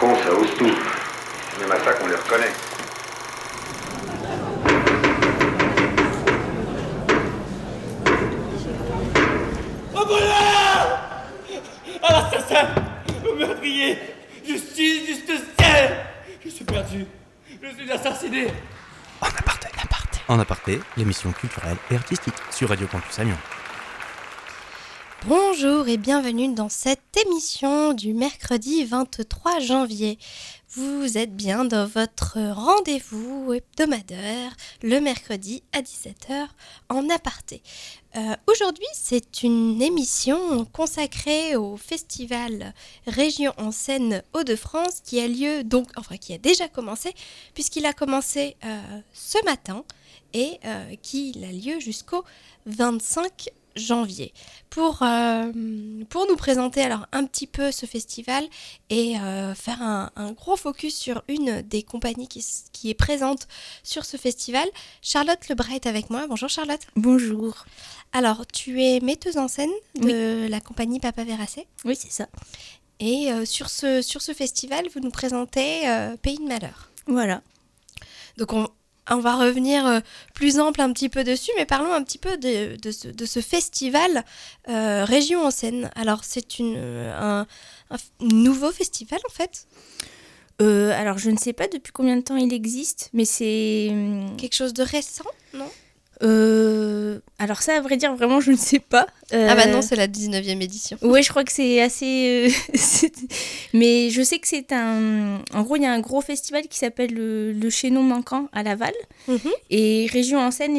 cons, ça ose tout. C'est même à ça qu'on les reconnaît. Au voleur! À l'assassin! Au meurtrier! Justice, justicière! Je suis perdu. Je suis assassiné. En aparté, l'émission culturelle et artistique sur Radio Campus Amiens. Bonjour et bienvenue dans cette émission du mercredi 23 janvier. Vous êtes bien dans votre rendez-vous hebdomadaire le mercredi à 17h en aparté. Aujourd'hui, c'est une émission consacrée au festival Région en scène Hauts-de-France qui a lieu qui a déjà commencé puisqu'il a commencé ce matin et qui a lieu jusqu'au 25 janvier. Pour nous présenter alors un petit peu ce festival et faire un gros focus sur une des compagnies qui est présente sur ce festival, Charlotte Lebras est avec moi. Bonjour Charlotte. Bonjour. Alors, tu es metteuse en scène de la compagnie Papa Verracé. Oui, c'est ça. Et sur ce festival, vous nous présentez Pays de Malheur. Voilà. Donc on va revenir plus ample un petit peu dessus, mais parlons un petit peu de ce festival Région en scène. Alors, c'est un nouveau festival, en fait. Alors, je ne sais pas depuis combien de temps il existe, mais c'est... Quelque chose de récent, non ? Alors ça, à vrai dire, vraiment, je ne sais pas. Ah bah non, c'est la 19e édition. Ouais, je crois que c'est assez... Mais je sais que c'est un... En gros, il y a un gros festival qui s'appelle le Chaînon Manquant à Laval. Mm-hmm. Et Région en scène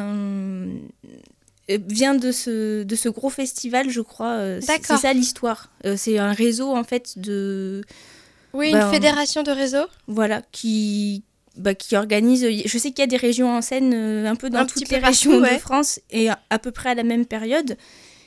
vient de ce gros festival, je crois. D'accord. C'est ça l'histoire. C'est un réseau, en fait, de... Oui, une fédération de réseaux. Voilà, qui organise... Je sais qu'il y a des régions en scène un peu dans toutes les régions de France et à peu près à la même période.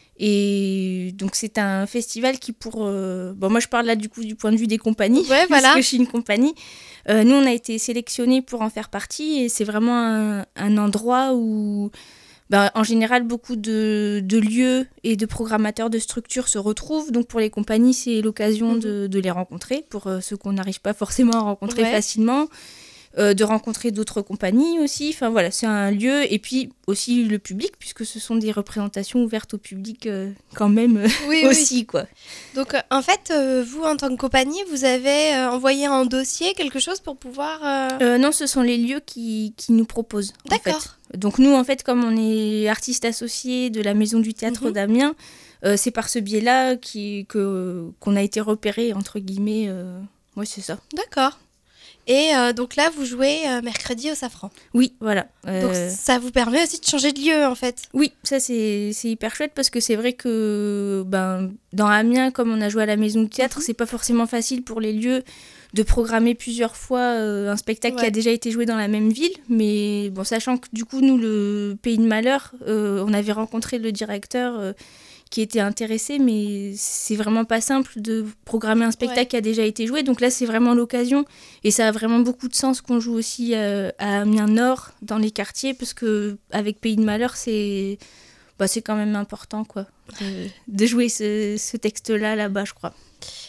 Et donc, c'est un festival qui moi, je parle là, du coup, du point de vue des compagnies, parce que je suis une compagnie. Nous, on a été sélectionnés pour en faire partie et c'est vraiment un endroit où... en général, beaucoup de lieux et de programmateurs de structures se retrouvent. Donc, pour les compagnies, c'est l'occasion de les rencontrer, pour ceux qu'on n'arrive pas forcément à rencontrer facilement. De rencontrer d'autres compagnies aussi. Enfin, voilà, c'est un lieu. Et puis, aussi le public, puisque ce sont des représentations ouvertes au public quand même aussi, quoi. Donc, en fait, vous, en tant que compagnie, vous avez envoyé un dossier, quelque chose pour pouvoir... Non, ce sont les lieux qui nous proposent. D'accord. En fait. Donc, nous, en fait, comme on est artiste associé de la Maison du Théâtre d'Amiens, c'est par ce biais-là qu'on a été repéré, entre guillemets. Oui, c'est ça. D'accord. Et donc là, vous jouez mercredi au Safran. Oui, voilà. Donc ça vous permet aussi de changer de lieu, en fait. Oui, ça c'est hyper chouette parce que c'est vrai que dans Amiens, comme on a joué à la Maison du Théâtre, c'est pas forcément facile pour les lieux de programmer plusieurs fois un spectacle qui a déjà été joué dans la même ville. Mais bon, sachant que du coup, nous, le Pays de Malheur, on avait rencontré le directeur... qui était intéressé, mais c'est vraiment pas simple de programmer un spectacle qui a déjà été joué. Donc là, c'est vraiment l'occasion. Et ça a vraiment beaucoup de sens qu'on joue aussi à Amiens Nord, dans les quartiers, parce qu'avec Pays de Malheur, c'est quand même important, quoi, de jouer ce texte-là, là-bas, je crois.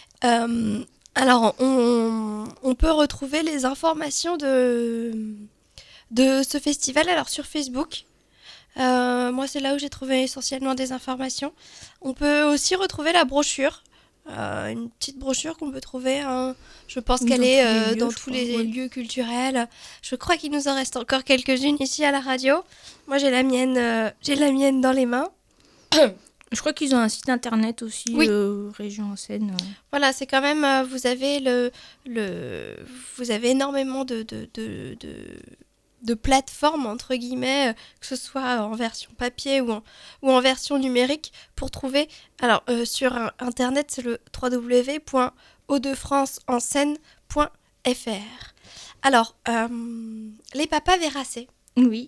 Alors, on peut retrouver les informations de ce festival sur Facebook. Moi, c'est là où j'ai trouvé essentiellement des informations. On peut aussi retrouver la brochure, une petite brochure qu'on peut trouver. Je pense qu'elle est dans tous les lieux culturels. Je crois qu'il nous en reste encore quelques-unes ici à la radio. Moi, j'ai la mienne dans les mains. Je crois qu'ils ont un site internet aussi, Région en scène. Voilà, c'est quand même. Vous avez vous avez énormément de plateformes, entre guillemets, que ce soit en version papier ou en version numérique, pour trouver... Alors, sur Internet, c'est le www.hautdefranceenScène.fr. Alors, les Papa Verracé. Oui.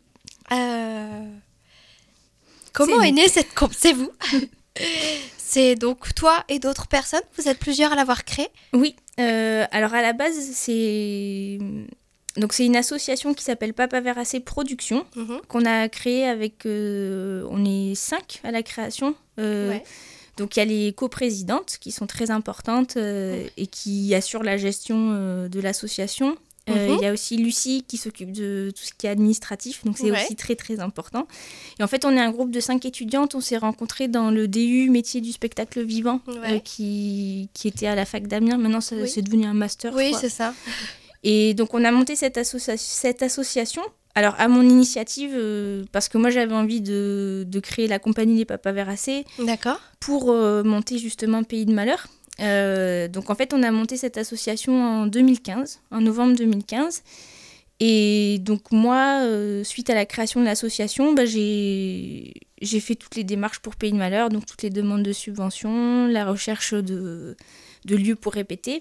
Comment est née cette... C'est vous. C'est donc toi et d'autres personnes. Vous êtes plusieurs à l'avoir créé. Oui. Alors, à la base, c'est une association qui s'appelle Papa Verracé Productions, qu'on a créée avec... on est 5 à la création. Donc il y a les coprésidentes qui sont très importantes et qui assurent la gestion de l'association. Il y a aussi Lucie qui s'occupe de tout ce qui est administratif, donc c'est aussi très très important. Et en fait, on est un groupe de 5 étudiantes, on s'est rencontrées dans le DU métier du spectacle vivant qui était à la fac d'Amiens. Maintenant, c'est devenu un master. Oui, c'est ça. Et donc, on a monté cette association. Alors, à mon initiative, parce que moi, j'avais envie de créer la compagnie des Papas Veracés. D'accord. Pour monter justement Pays de Malheur. Donc en fait on a monté cette association en novembre 2015 et donc moi suite à la création de l'association j'ai fait toutes les démarches pour Pays de Malheur, donc toutes les demandes de subventions, la recherche de lieux pour répéter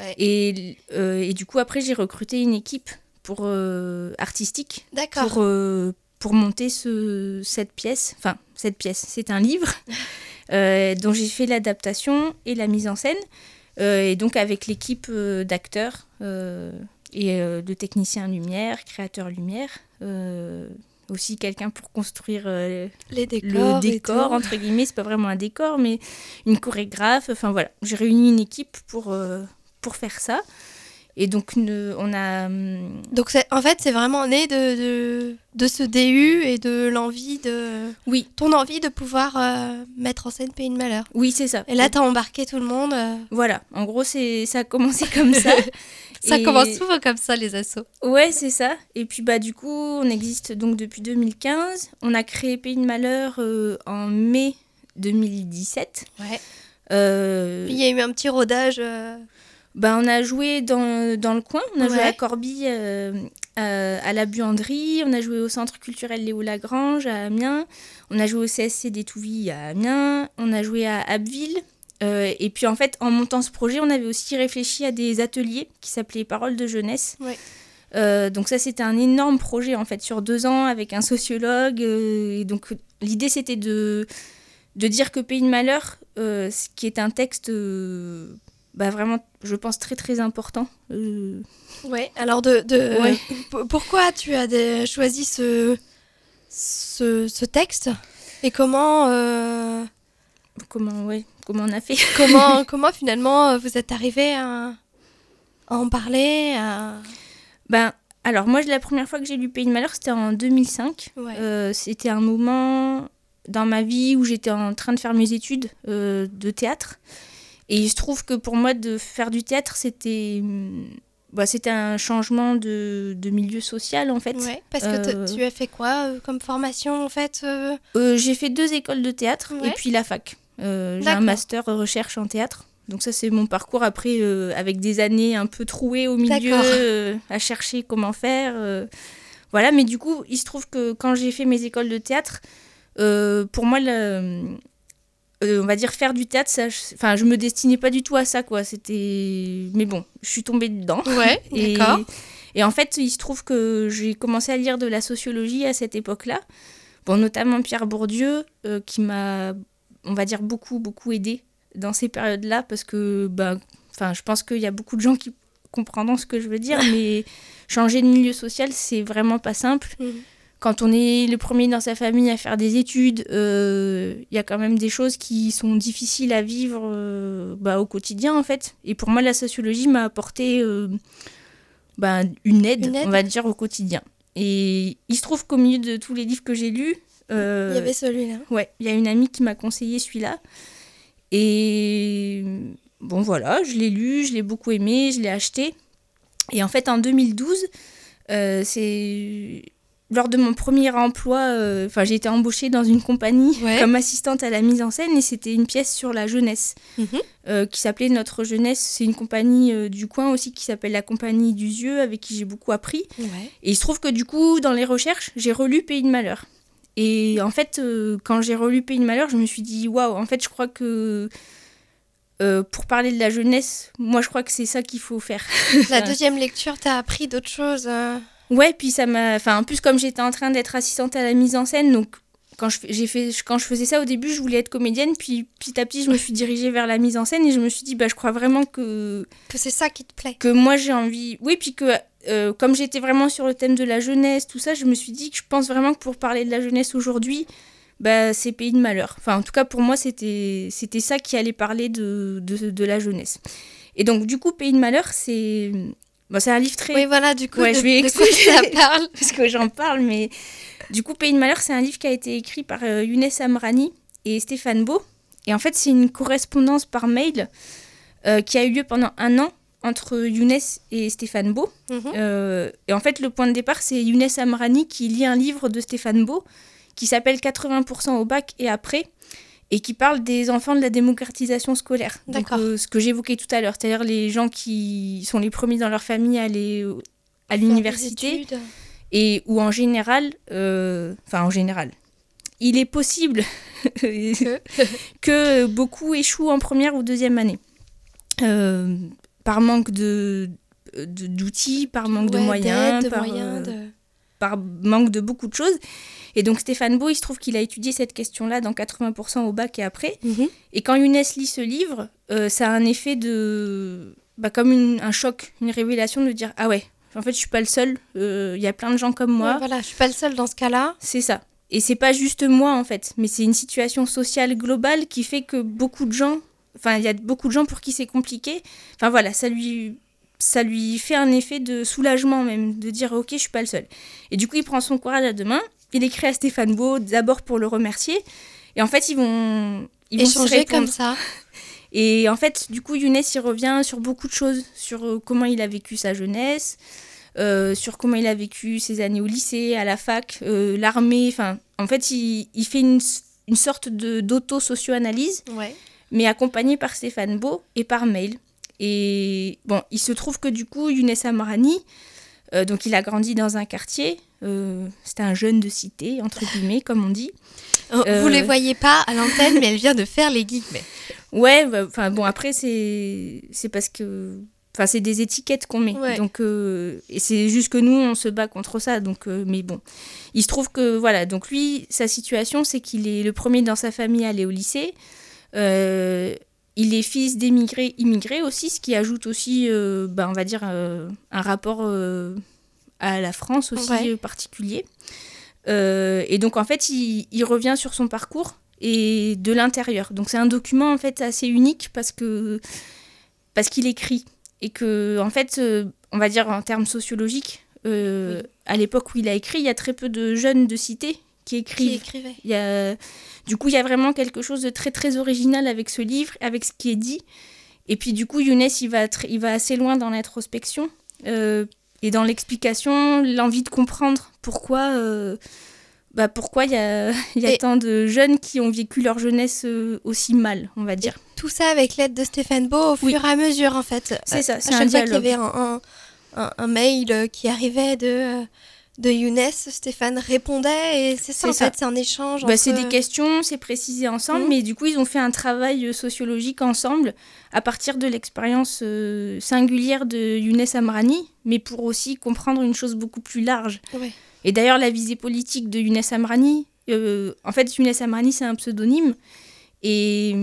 et du coup après j'ai recruté une équipe pour artistique pour monter cette pièce, c'est un livre dont j'ai fait l'adaptation et la mise en scène, et donc avec l'équipe d'acteurs et de techniciens lumière, créateurs lumière, aussi quelqu'un pour construire les décors, le décor, entre guillemets, c'est pas vraiment un décor, mais une chorégraphe, enfin voilà, j'ai réuni une équipe pour faire ça. Et donc, on a... Donc, en fait, c'est vraiment né de ce DU et de l'envie de... Oui. Ton envie de pouvoir mettre en scène Pays de Malheur. Oui, c'est ça. Et là, t'as embarqué tout le monde. Voilà. En gros, ça a commencé comme ça. Ça commence souvent comme ça, les assos. Ouais, c'est ça. Et puis, du coup, on existe donc depuis 2015. On a créé Pays de Malheur en mai 2017. Ouais. Puis, il y a eu un petit rodage... on a joué dans le coin, on a joué à Corbie, à la Buanderie, on a joué au Centre culturel Léo Lagrange à Amiens, on a joué au CSC d'Étouville à Amiens, on a joué à Abbeville. Et puis en fait, en montant ce projet, on avait aussi réfléchi à des ateliers qui s'appelaient Paroles de jeunesse. Ouais. Donc ça, c'était un énorme projet en fait sur 2 ans avec un sociologue. Et donc l'idée, c'était de dire que Pays de Malheur, qui est un texte... vraiment, je pense, très très important. Ouais, alors pourquoi tu as choisi ce texte et comment on a fait comment finalement vous êtes arrivé à en parler alors moi, la première fois que j'ai lu Pays de Malheur, c'était en 2005. Ouais. C'était un moment dans ma vie où j'étais en train de faire mes études de théâtre. Et il se trouve que pour moi, de faire du théâtre, c'était un changement de milieu social, en fait. Ouais, parce que tu as fait quoi comme formation, en fait J'ai fait 2 écoles de théâtre et puis la fac. J'ai un master recherche en théâtre. Donc ça, c'est mon parcours après, avec des années un peu trouées au milieu, à chercher comment faire. Voilà, mais du coup, il se trouve que quand j'ai fait mes écoles de théâtre, pour moi, on va dire faire du théâtre, je me destinais pas du tout à ça, quoi. Mais bon, je suis tombée dedans. Ouais, d'accord. Et en fait, il se trouve que j'ai commencé à lire de la sociologie à cette époque-là. Bon, notamment Pierre Bourdieu, qui m'a, on va dire, beaucoup, beaucoup aidée dans ces périodes-là, parce que, je pense qu'il y a beaucoup de gens qui comprendront ce que je veux dire, mais changer de milieu social, c'est vraiment pas simple. Quand on est le premier dans sa famille à faire des études, y a quand même des choses qui sont difficiles à vivre au quotidien, en fait. Et pour moi, la sociologie m'a apporté une aide, on va dire, au quotidien. Et il se trouve qu'au milieu de tous les livres que j'ai lus... il y avait celui-là. Ouais, il y a une amie qui m'a conseillé celui-là. Et bon, voilà, je l'ai lu, je l'ai beaucoup aimé, je l'ai acheté. Et en fait, en 2012, c'est... Lors de mon premier emploi, j'ai été embauchée dans une compagnie comme assistante à la mise en scène et c'était une pièce sur la jeunesse qui s'appelait Notre Jeunesse. C'est une compagnie du coin aussi qui s'appelle la Compagnie d'Usieux avec qui j'ai beaucoup appris. Ouais. Et il se trouve que du coup, dans les recherches, j'ai relu Pays de Malheur. Et en fait, quand j'ai relu Pays de Malheur, je me suis dit, waouh, en fait, je crois que pour parler de la jeunesse, moi, je crois que c'est ça qu'il faut faire. La deuxième lecture, t'as appris d'autres choses Ouais, puis ça m'a... en plus, comme j'étais en train d'être assistante à la mise en scène, donc quand je faisais ça au début, je voulais être comédienne, puis petit à petit, je me suis dirigée vers la mise en scène et je me suis dit, je crois vraiment que c'est ça qui te plaît. Que moi, j'ai envie... Oui, puis que comme j'étais vraiment sur le thème de la jeunesse, tout ça, je me suis dit que je pense vraiment que pour parler de la jeunesse aujourd'hui, c'est Pays de malheur. Enfin, en tout cas, pour moi, c'était ça qui allait parler de la jeunesse. Et donc, du coup, Pays de malheur, c'est un livre très... Oui, voilà, du coup, je vais expliquer ça parle. parce que j'en parle, mais du coup, Pays de malheur, c'est un livre qui a été écrit par Younes Amrani et Stéphane Beau. Et en fait, c'est une correspondance par mail qui a eu lieu pendant 1 an entre Younes et Stéphane Beau. Et en fait, le point de départ, c'est Younes Amrani qui lit un livre de Stéphane Beau qui s'appelle 80% au bac et après, et qui parle des enfants de la démocratisation scolaire. D'accord. Donc, ce que j'évoquais tout à l'heure, c'est-à-dire les gens qui sont les premiers dans leur famille à aller à l'université, et où en général, il est possible que beaucoup échouent en première ou deuxième année. Par manque d'outils, par manque de moyens, par manque de beaucoup de choses. Et donc Stéphane Beau, il se trouve qu'il a étudié cette question-là dans 80% au bac et après. Et quand Younes lit ce livre, ça a un effet comme un choc, une révélation de dire « Ah ouais, en fait, je suis pas le seul, y a plein de gens comme moi. » Voilà, je suis pas le seul dans ce cas-là. C'est ça. Et c'est pas juste moi, en fait, mais c'est une situation sociale globale qui fait que beaucoup de gens... Enfin, il y a beaucoup de gens pour qui c'est compliqué. Enfin voilà, ça lui fait un effet de soulagement même, de dire « Ok, je suis pas le seul. » Et du coup, il prend son courage à deux mains. Il écrit à Stéphane Beau, d'abord pour le remercier. Et en fait, ils vont échanger comme ça. Et en fait, du coup, Younes, il revient sur beaucoup de choses, sur comment il a vécu sa jeunesse, sur comment il a vécu ses années au lycée, à la fac, l'armée. Enfin, en fait, il fait une sorte d'auto-socio-analyse, mais accompagné par Stéphane Beau et par mail. Et bon, il se trouve que du coup, Younes Amrani, donc il a grandi dans un quartier, c'était un jeune de cité, entre guillemets, comme on dit. Vous les voyez pas à l'antenne, mais elle vient de faire les guillemets. Ouais, après, c'est parce que... Enfin, c'est des étiquettes qu'on met. Ouais. Donc, et c'est juste que nous, on se bat contre ça. Donc, mais bon, il se trouve que, voilà. Donc lui, sa situation, c'est qu'il est le premier dans sa famille à aller au lycée. Il est fils immigrés aussi, ce qui ajoute aussi, on va dire, un rapport à la France aussi particulier. Et donc, en fait, il revient sur son parcours et de l'intérieur. Donc, c'est un document, en fait, assez unique parce qu'il écrit. Et que, en fait, on va dire en termes sociologiques, à l'époque où il a écrit, il y a très peu de jeunes de cité qui écrivaient. Du coup, il y a vraiment quelque chose de très, très original avec ce livre, avec ce qui est dit. Et puis, du coup, Younes, il va assez loin dans l'introspection et dans l'explication, l'envie de comprendre pourquoi il y a tant de jeunes qui ont vécu leur jeunesse aussi mal, on va dire. Et tout ça avec l'aide de Stéphane Beau au fur et à mesure, en fait. C'est ça, c'est un dialogue. À chaque fois qu'il y avait un mail qui arrivait de Younes, Stéphane répondait et c'est ça, fait, c'est un échange. C'est des questions, c'est précisé ensemble, mais du coup, ils ont fait un travail sociologique ensemble à partir de l'expérience singulière de Younes Amrani, mais pour aussi comprendre une chose beaucoup plus large. Ouais. Et d'ailleurs, la visée politique de Younes Amrani, en fait, Younes Amrani, c'est un pseudonyme, et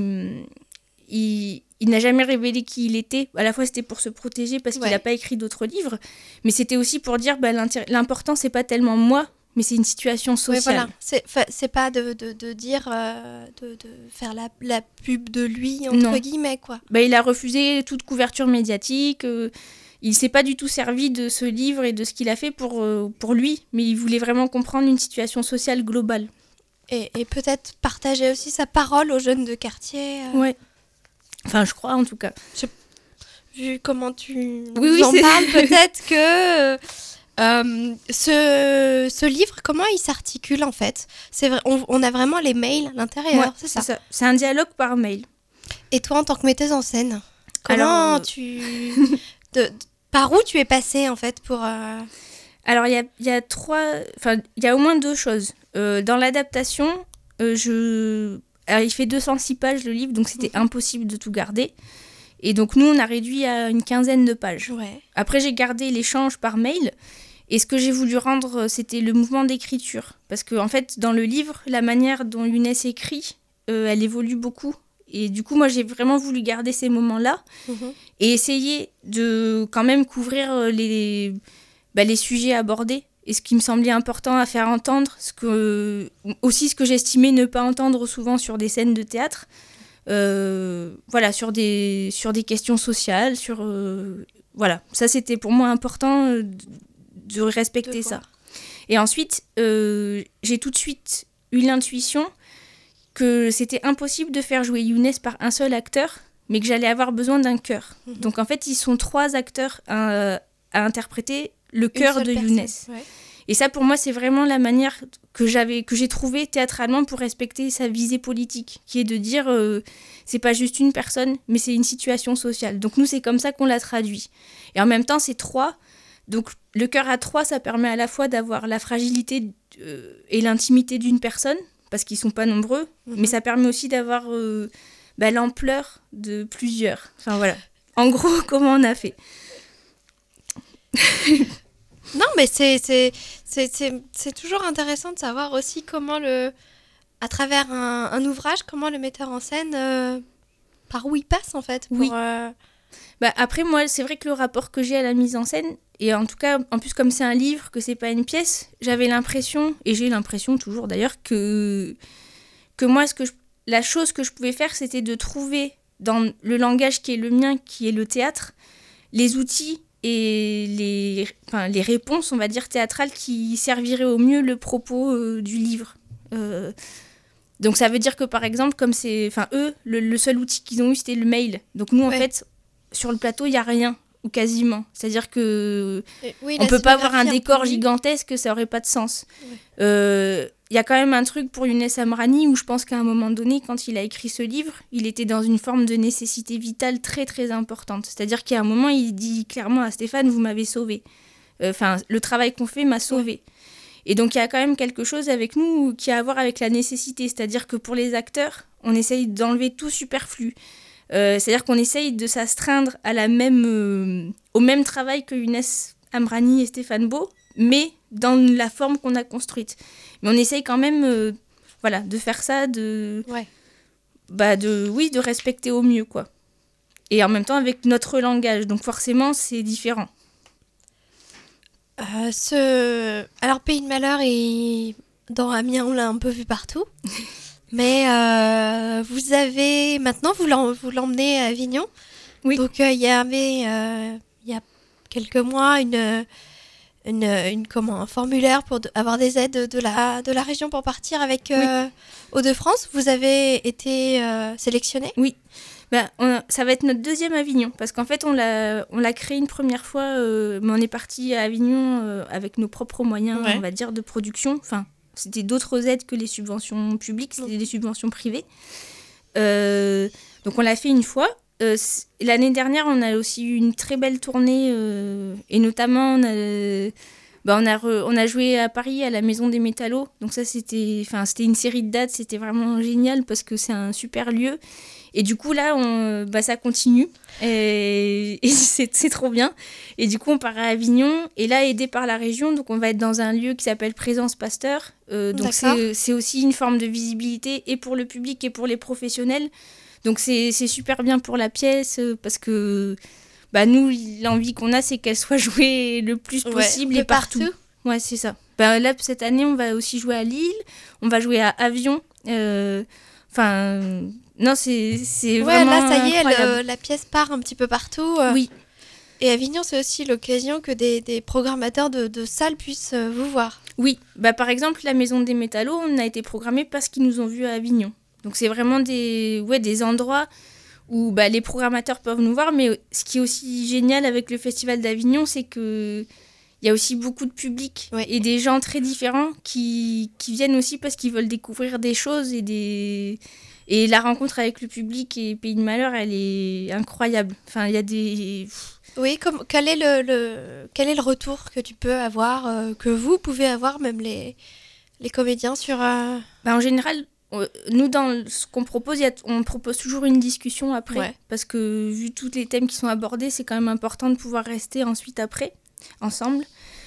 il n'a jamais révélé qui il était. À la fois, c'était pour se protéger parce qu'il n'a pas écrit d'autres livres, mais c'était aussi pour dire l'important, c'est pas tellement moi, mais c'est une situation sociale. Voilà. C'est pas de dire, de faire la pub de lui, entre guillemets, quoi. Il a refusé toute couverture médiatique. Il s'est pas du tout servi de ce livre et de ce qu'il a fait pour lui, mais il voulait vraiment comprendre une situation sociale globale. Et peut-être partager aussi sa parole aux jeunes de quartier. Ouais. Enfin, je crois en tout cas. Vu comment tu en parles, peut-être que ce livre, comment il s'articule en fait ? C'est vrai, on a vraiment les mails à l'intérieur, c'est ça. C'est un dialogue par mail. Et toi, en tant que metteuse en scène, comment par où tu es passée en fait pour Alors il y a au moins 2 choses. Dans l'adaptation, alors, il fait 206 pages le livre, donc c'était impossible de tout garder. Et donc nous, on a réduit à une 15aine de pages. Ouais. Après, j'ai gardé l'échange par mail. Et ce que j'ai voulu rendre, c'était le mouvement d'écriture. Parce qu'en fait, dans le livre, la manière dont Younes écrit, elle évolue beaucoup. Et du coup, moi, j'ai vraiment voulu garder ces moments-là et essayer de quand même couvrir les sujets abordés. et ce qui me semblait important à faire entendre, aussi ce que j'estimais ne pas entendre souvent sur des scènes de théâtre, voilà, sur des questions sociales, voilà, ça c'était pour moi important de respecter ça. Et ensuite, j'ai tout de suite eu l'intuition que c'était impossible de faire jouer Younes par un seul acteur, mais que j'allais avoir besoin d'un chœur. Donc en fait, ils sont 3 acteurs à interpréter le chœur de Younes. Ouais. Et ça, pour moi, c'est vraiment la manière que j'ai trouvée théâtralement pour respecter sa visée politique, qui est de dire, c'est pas juste une personne, mais c'est une situation sociale. Donc nous, c'est comme ça qu'on l'a traduit. Et en même temps, c'est 3. Donc le chœur à 3, ça permet à la fois d'avoir la fragilité et l'intimité d'une personne, parce qu'ils sont pas nombreux, mais ça permet aussi d'avoir l'ampleur de plusieurs. Enfin voilà. En gros, comment on a fait. Non, mais c'est toujours intéressant de savoir aussi comment à travers un ouvrage, comment le metteur en scène, par où il passe en fait. Oui. Après, moi, c'est vrai que le rapport que j'ai à la mise en scène, et en tout cas, en plus, comme c'est un livre, que c'est pas une pièce, j'avais l'impression, et j'ai l'impression toujours d'ailleurs, que moi, la chose que je pouvais faire, c'était de trouver dans le langage qui est le mien, qui est le théâtre, les outils et les réponses, on va dire, théâtrales qui serviraient au mieux le propos du livre. Donc ça veut dire que, par exemple, comme eux, le seul outil qu'ils ont eu, c'était le mail. Donc nous, en fait, sur le plateau, il n'y a rien, ou quasiment. C'est-à-dire que on peut pas avoir un décor gigantesque, ça aurait pas de sens. Il y a quand même un truc pour Younes Amrani où je pense qu'à un moment donné, quand il a écrit ce livre, il était dans une forme de nécessité vitale très très importante. C'est-à-dire qu'à un moment, il dit clairement à Stéphane, vous m'avez sauvé. Le travail qu'on fait m'a sauvé. Et donc il y a quand même quelque chose avec nous qui a à voir avec la nécessité. C'est-à-dire que pour les acteurs, on essaye d'enlever tout superflu. C'est-à-dire qu'on essaye de s'astreindre à au même travail que Younes Amrani et Stéphane Beau, mais dans la forme qu'on a construite. Mais on essaye quand même de faire ça, de respecter au mieux, quoi. Et en même temps avec notre langage, donc forcément c'est différent. Alors Pays de Malheur et dans Amiens, on l'a un peu vu partout. Mais vous l'emmenez à Avignon. Oui. Donc il y a quelques mois un formulaire pour avoir des aides de la région pour partir avec Hauts-de-France. Vous avez été sélectionné ? Oui. Ça va être notre 2e Avignon, parce qu'en fait on l'a créé une première fois, mais on est parti à Avignon avec nos propres moyens, on va dire, de production. Enfin, c'était d'autres aides que les subventions publiques, c'était des subventions privées. Donc on l'a fait une fois. L'année dernière, on a aussi eu une très belle tournée, et notamment on a joué à Paris à la Maison des Métallos. Donc ça, c'était une série de dates, c'était vraiment génial parce que c'est un super lieu. Et du coup, là, ça continue. Et c'est trop bien. Et du coup, on part à Avignon. Et là, aidé par la région, donc on va être dans un lieu qui s'appelle Présence Pasteur. Donc c'est aussi une forme de visibilité et pour le public et pour les professionnels. Donc c'est super bien pour la pièce parce que nous, l'envie qu'on a, c'est qu'elle soit jouée le plus possible et partout. Ouais, c'est ça. Là, cette année, on va aussi jouer à Lille. On va jouer à Avion. Non, c'est vraiment là, ça y est, incroyable. La pièce part un petit peu partout. Oui. Et Avignon, c'est aussi l'occasion que des programmateurs de salles puissent vous voir. Oui. Par exemple, la Maison des Métallos, on a été programmés parce qu'ils nous ont vus à Avignon. Donc, c'est vraiment des endroits où les programmateurs peuvent nous voir. Mais ce qui est aussi génial avec le Festival d'Avignon, c'est qu'il y a aussi beaucoup de public et des gens très différents qui viennent aussi parce qu'ils veulent découvrir des choses et la rencontre avec le public et Pays de Malheur, elle est incroyable. Enfin, il y a des... Oui, quel est le retour que tu peux avoir, que vous pouvez avoir, même les comédiens sur... En général, nous, dans ce qu'on propose, on propose toujours une discussion après. Parce que vu tous les thèmes qui sont abordés, c'est quand même important de pouvoir rester ensuite après, ensemble.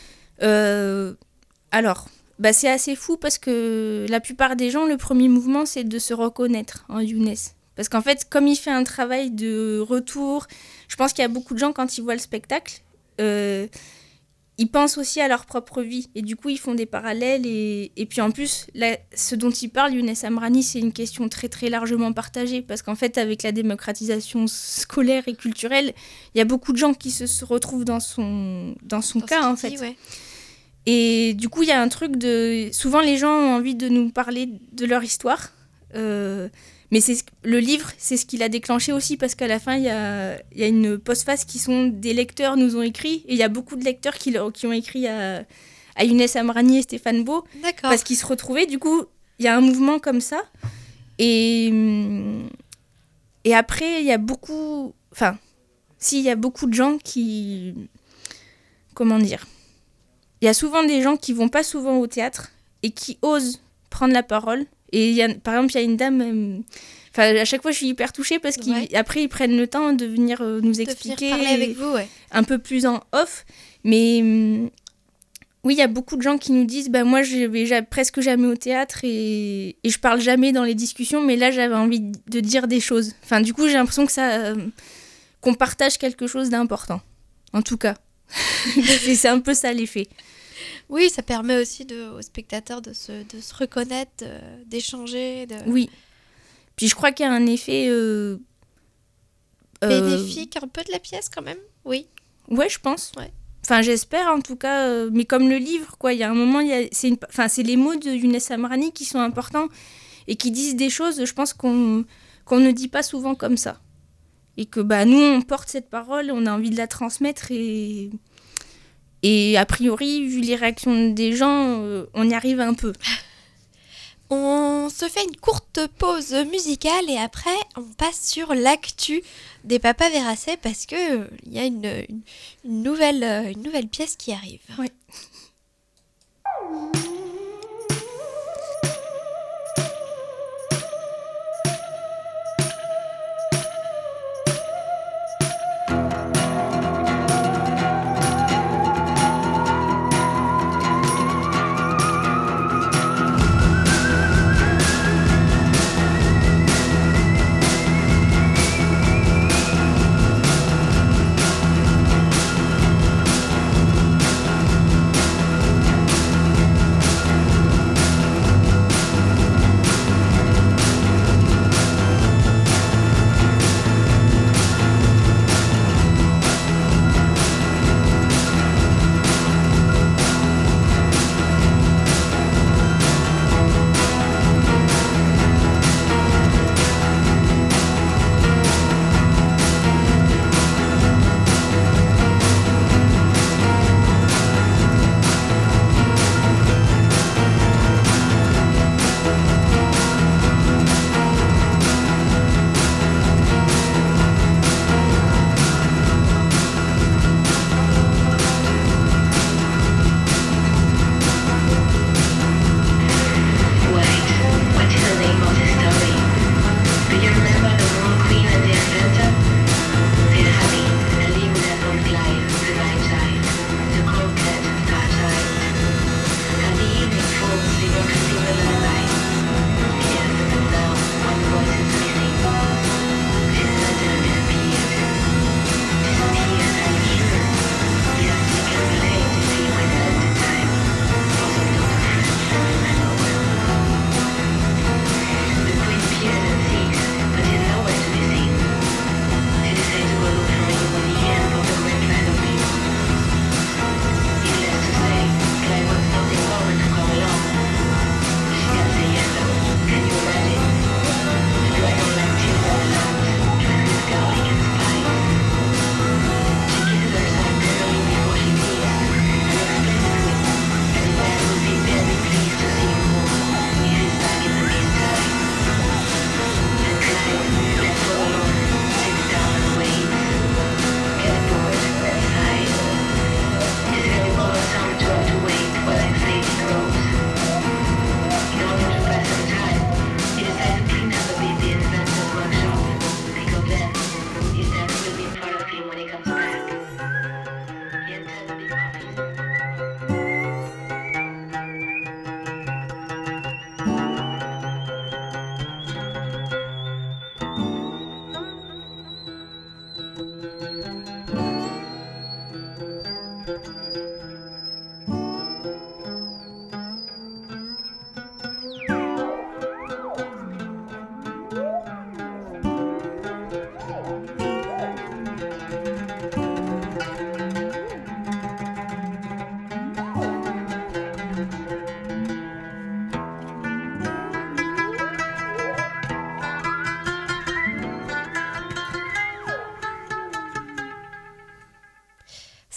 Alors... c'est assez fou parce que la plupart des gens, le premier mouvement, c'est de se reconnaître en Younes. Parce qu'en fait, comme il fait un travail de retour, je pense qu'il y a beaucoup de gens, quand ils voient le spectacle, ils pensent aussi à leur propre vie. Et du coup, ils font des parallèles. Et puis en plus, là, ce dont il parle, Younes Amrani, c'est une question très très largement partagée. Parce qu'en fait, avec la démocratisation scolaire et culturelle, il y a beaucoup de gens qui se retrouvent dans son cas, en fait. Ouais. Et du coup, il y a un truc de... Souvent, les gens ont envie de nous parler de leur histoire. Mais le livre, c'est ce qui l'a déclenché aussi, parce qu'à la fin, il y a une postface qui sont des lecteurs nous ont écrit, et il y a beaucoup de lecteurs qui ont écrit à Younes Amrani et Stéphane Beau, parce qu'ils se retrouvaient. Du coup, il y a un mouvement comme ça. Et après, il y a beaucoup... Enfin, il y a beaucoup de gens qui... Comment dire ? Il y a souvent des gens qui vont pas souvent au théâtre et qui osent prendre la parole. Et par exemple, il y a une dame... à chaque fois, je suis hyper touchée parce qu'après, ils prennent le temps de venir nous expliquer. De venir parler avec vous, un peu plus en off. Mais oui, il y a beaucoup de gens qui nous disent moi, je vais presque jamais au théâtre et je parle jamais dans les discussions. Mais là, j'avais envie de dire des choses. Enfin, du coup, j'ai l'impression que qu'on partage quelque chose d'important. En tout cas. C'est un peu ça l'effet. Oui, ça permet aussi aux spectateurs de se reconnaître, d'échanger. Oui. Puis je crois qu'il y a un effet... bénéfique un peu de la pièce quand même, oui. Ouais, je pense. Ouais. Enfin, j'espère en tout cas. Mais comme le livre, quoi, il y a un moment, c'est les mots de Younes Amrani qui sont importants et qui disent des choses, je pense, qu'on ne dit pas souvent comme ça. Et que nous, on porte cette parole, on a envie de la transmettre et a priori, vu les réactions des gens, on y arrive un peu. On se fait une courte pause musicale et après, on passe sur l'actu des Papas Verracet parce qu'il y a une nouvelle pièce qui arrive. Ouais.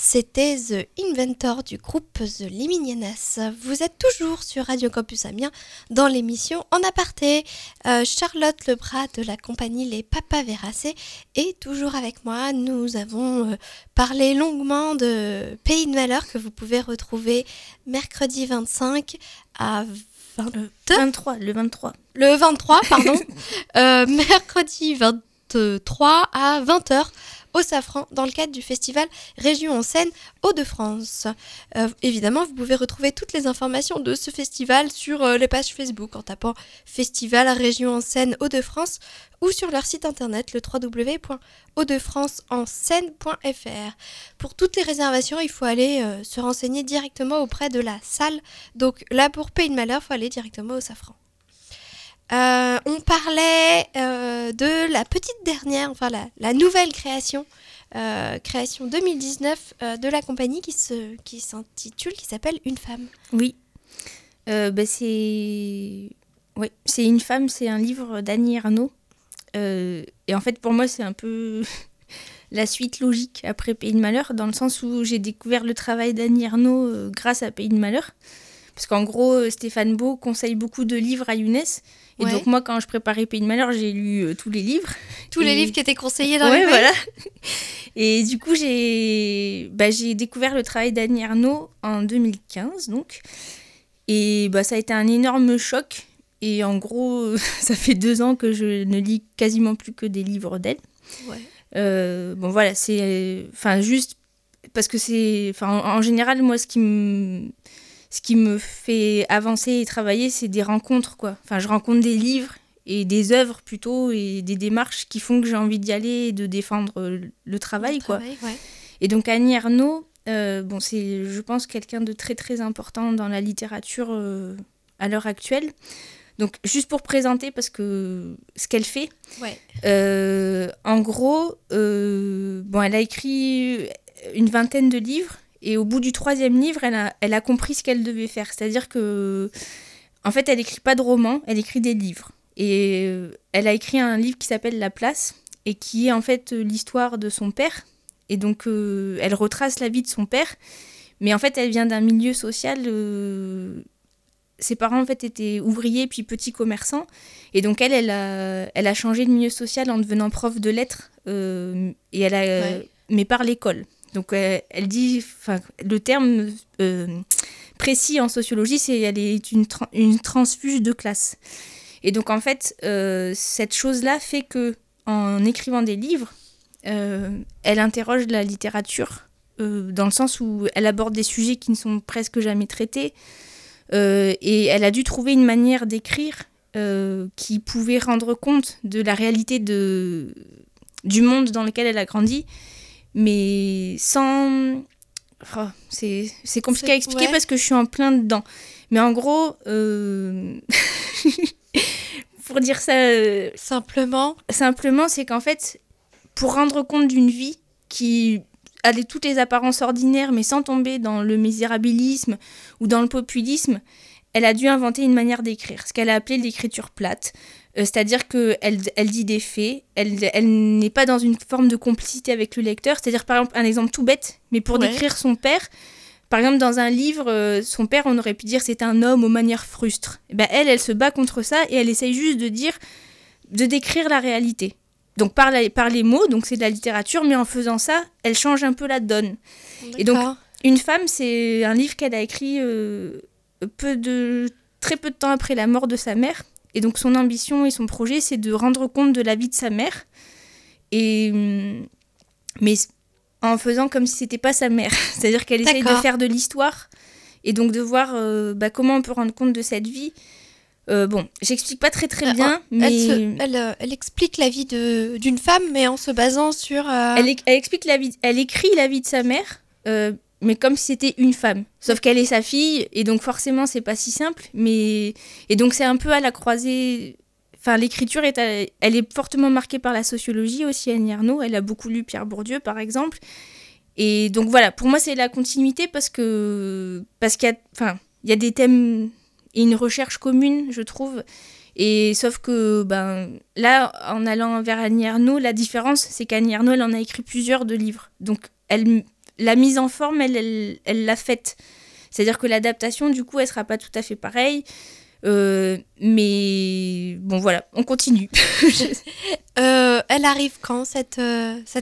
C'était The Inventor du groupe The Liminianas. Vous êtes toujours sur Radio Campus Amiens dans l'émission En Aparté. Charlotte Lebras de la compagnie Les Papas Veracés est toujours avec moi. Nous avons parlé longuement de Pays de Malheur que vous pouvez retrouver mercredi 25 à 23. Le 23, pardon. Mercredi 23 à 20h au Safran dans le cadre du festival Région en scène Hauts-de-France. Évidemment, vous pouvez retrouver toutes les informations de ce festival sur les pages Facebook en tapant Festival Région en scène Hauts-de-France ou sur leur site internet le www.hauts-de-france-en-scène.fr. Pour toutes les réservations, il faut aller se renseigner directement auprès de la salle. Donc là, pour Pays de Malheur, il faut aller directement au Safran. On parlait de la petite dernière, enfin la nouvelle création 2019 de la compagnie qui s'appelle Une femme. Oui, c'est Une femme, c'est un livre d'Annie Ernaux. Et en fait, pour moi, c'est un peu la suite logique après Pays de Malheur, dans le sens où j'ai découvert le travail d'Annie Ernaux grâce à Pays de Malheur. Parce qu'en gros, Stéphane Beau conseille beaucoup de livres à Younes. Et donc moi, quand je préparais Pays de Malheur, j'ai lu tous les livres. Tous les livres qui étaient conseillés dans les mails. Voilà. Et du coup, j'ai découvert le travail d'Annie Ernaux en 2015. Donc. Et ça a été un énorme choc. Et en gros, ça fait 2 ans que je ne lis quasiment plus que des livres d'elle. Ouais. Voilà, c'est... juste parce que c'est... En général, moi, ce qui me fait avancer et travailler, c'est des rencontres, quoi. Je rencontre des livres et des œuvres plutôt et des démarches qui font que j'ai envie d'y aller et de défendre le travail, quoi. Ouais. Et donc Annie Ernaux, c'est, je pense, quelqu'un de très très important dans la littérature à l'heure actuelle. Donc juste pour présenter, parce que ce qu'elle fait, en gros, elle a écrit une 20aine de livres. Et au bout du 3e livre, elle a compris ce qu'elle devait faire. C'est-à-dire que, en fait, elle n'écrit pas de romans, elle écrit des livres. Et elle a écrit un livre qui s'appelle La Place, et qui est en fait l'histoire de son père. Et donc, elle retrace la vie de son père. Mais en fait, elle vient d'un milieu social... ses parents, en fait, étaient ouvriers, puis petits commerçants. Et donc, elle a changé de milieu social en devenant prof de lettres. Mais par l'école. Donc, elle dit, le terme précis en sociologie, c'est qu'elle est une transfuge de classe. Et donc, en fait, cette chose-là fait que, en écrivant des livres, elle interroge la littérature, dans le sens où elle aborde des sujets qui ne sont presque jamais traités. Et elle a dû trouver une manière d'écrire qui pouvait rendre compte de la réalité du monde dans lequel elle a grandi. Mais sans... c'est compliqué à expliquer parce que je suis en plein dedans. Mais en gros, pour dire ça... Simplement, c'est qu'en fait, pour rendre compte d'une vie qui a toutes les apparences ordinaires, mais sans tomber dans le misérabilisme ou dans le populisme, elle a dû inventer une manière d'écrire, ce qu'elle a appelé l'écriture plate. C'est-à-dire qu'elle dit des faits, elle n'est pas dans une forme de complicité avec le lecteur. C'est-à-dire, par exemple, un exemple tout bête, mais pour décrire son père, par exemple, dans un livre, son père, on aurait pu dire c'est un homme aux manières frustres. Et elle se bat contre ça et elle essaye juste de décrire la réalité. Donc par les mots, donc c'est de la littérature, mais en faisant ça, elle change un peu la donne. D'accord. Et donc, Une femme, c'est un livre qu'elle a écrit très peu de temps après la mort de sa mère. Et donc son ambition et son projet, c'est de rendre compte de la vie de sa mère, mais en faisant comme si c'était pas sa mère. C'est-à-dire qu'elle essaye de faire de l'histoire et donc de voir comment on peut rendre compte de cette vie. J'explique pas très très bien, mais elle explique la vie d'une femme, mais en se basant sur. Elle explique la vie. Elle écrit la vie de sa mère. Mais comme si c'était une femme. Sauf qu'elle est sa fille, et donc forcément, c'est pas si simple. Et donc, c'est un peu à la croisée... l'écriture, elle est fortement marquée par la sociologie aussi, Annie Ernaux. Elle a beaucoup lu Pierre Bourdieu, par exemple. Et donc, voilà, pour moi, c'est la continuité parce qu'il y a des thèmes et une recherche commune, je trouve. Et sauf que, là, en allant vers Annie Ernaux, la différence, c'est qu'Annie Ernaux, elle en a écrit plusieurs de livres. Donc, la mise en forme, elle l'a faite. C'est-à-dire que l'adaptation, du coup, elle sera pas tout à fait pareille. Mais bon, voilà, on continue. Elle arrive quand, cette création ?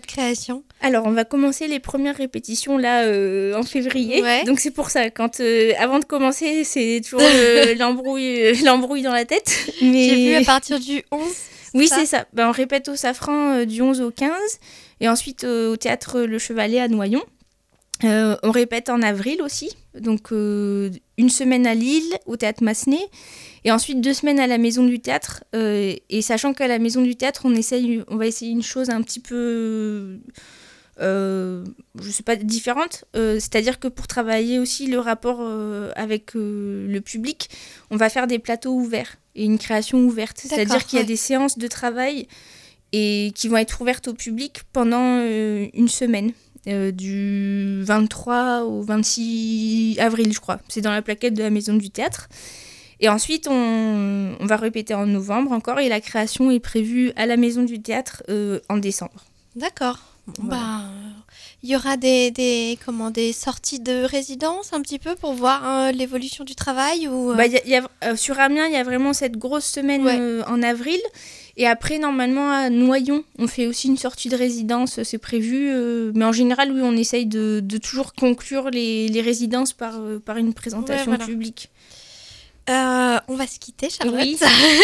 Alors, on va commencer les premières répétitions là en février. Ouais. Donc, c'est pour ça, avant de commencer, c'est toujours l'embrouille dans la tête. Mais... J'ai vu à partir du 11. Oui, c'est ça. On répète au Safran du 11 au 15. Et ensuite, au théâtre Le Chevalet à Noyon. On répète en avril aussi, donc une semaine à Lille, au Théâtre Massenet, et ensuite 2 semaines à la Maison du Théâtre. Et sachant qu'à la Maison du Théâtre, on va essayer une chose un petit peu, je sais pas, différente. C'est-à-dire que pour travailler aussi le rapport avec le public, on va faire des plateaux ouverts et une création ouverte. D'accord, c'est-à-dire qu'il y a des séances de travail et qui vont être ouvertes au public pendant une semaine. Du 23 au 26 avril, je crois. C'est dans la plaquette de la Maison du Théâtre. Et ensuite, on va répéter en novembre encore, et la création est prévue à la Maison du Théâtre en décembre. D'accord. Voilà. Il y aura des sorties de résidence un petit peu pour voir l'évolution du travail ou sur Amiens, il y a vraiment cette grosse semaine en avril. Et après, normalement, à Noyon, on fait aussi une sortie de résidence, c'est prévu. Mais en général, oui, on essaye de toujours conclure les résidences par une présentation publique. On va se quitter, Charlotte. Oui.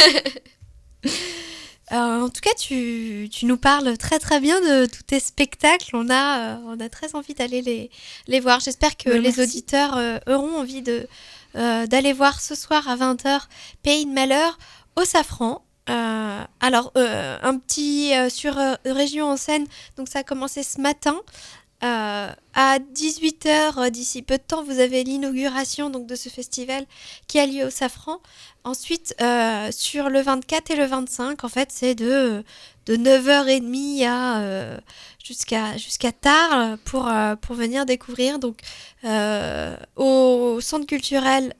En tout cas, tu nous parles très très bien de tous tes spectacles. On a très envie d'aller les voir. J'espère que les auditeurs auront envie d'aller voir ce soir à 20h Pays de Malheur au Safran. Un petit sur Région en scène, donc ça a commencé ce matin. À 18h, d'ici peu de temps, vous avez l'inauguration donc, de ce festival qui a lieu au Safran. Ensuite, sur le 24 et le 25, en fait, c'est de 9h30 jusqu'à tard pour venir découvrir. Donc, au centre culturel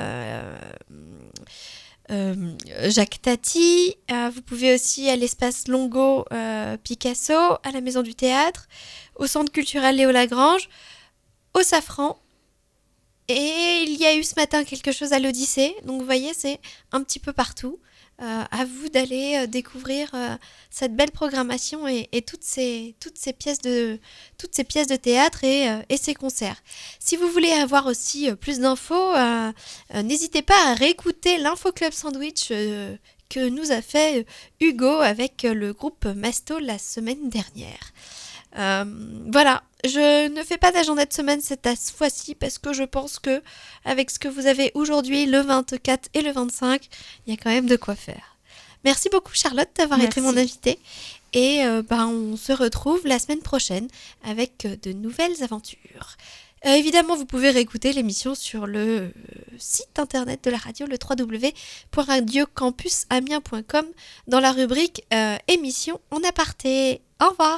Jacques Tati, vous pouvez aussi à l'espace Longo Picasso, à la Maison du Théâtre, au centre culturel Léo Lagrange, au Safran, et il y a eu ce matin quelque chose à l'Odyssée, donc vous voyez c'est un petit peu partout. À vous d'aller découvrir cette belle programmation et toutes ces pièces de théâtre et ces concerts. Si vous voulez avoir aussi plus d'infos, n'hésitez pas à réécouter l'Info Club Sandwich que nous a fait Hugo avec le groupe Masto la semaine dernière. Voilà, je ne fais pas d'agenda de semaine cette fois-ci parce que je pense que avec ce que vous avez aujourd'hui, le 24 et le 25, il y a quand même de quoi faire. Merci beaucoup Charlotte d'avoir été mon invitée et on se retrouve la semaine prochaine avec de nouvelles aventures. Évidemment, vous pouvez réécouter l'émission sur le site internet de la radio, le www.radiocampusamiens.com, dans la rubrique émission en aparté. Au revoir.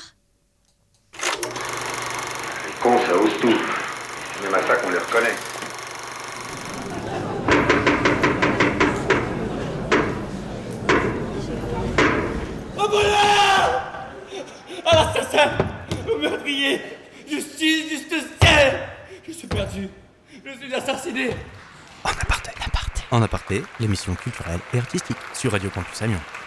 Les cons, ça ose tout. C'est même à ça qu'on les reconnaît. Au voleur! À l'assassin! Au meurtrier! Justice, ciel! Je suis perdu. Je suis assassiné. En aparté, l'émission culturelle et artistique sur Radio Campus Amiens.